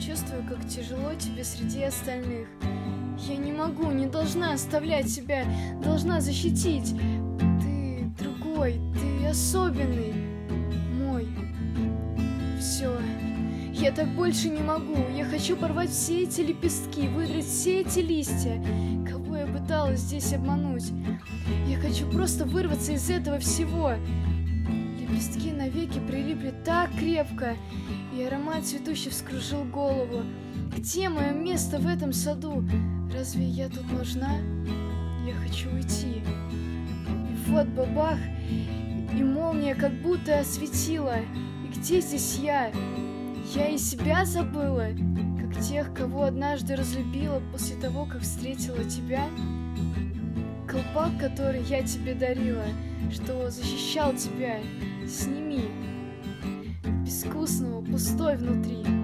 чувствую, как тяжело тебе среди остальных. Я не могу, не должна оставлять тебя, должна защитить. Ты другой, ты особенный, мой. Все, я так больше не могу. Я хочу порвать все эти лепестки, выдрать все эти листья. Кого я пыталась здесь обмануть? Я хочу просто вырваться из этого всего. Лепестки навеки прилипли так крепко, и аромат цветущий вскружил голову. Где мое место в этом саду? Разве я тут нужна? Я хочу уйти. И вот бабах, и молния как будто осветила. И где здесь я? Я и себя забыла, как тех, кого однажды разлюбила после того, как встретила тебя. Колпак, который я тебе дарила, что защищал тебя, сними. Безвкусного, пустой внутри.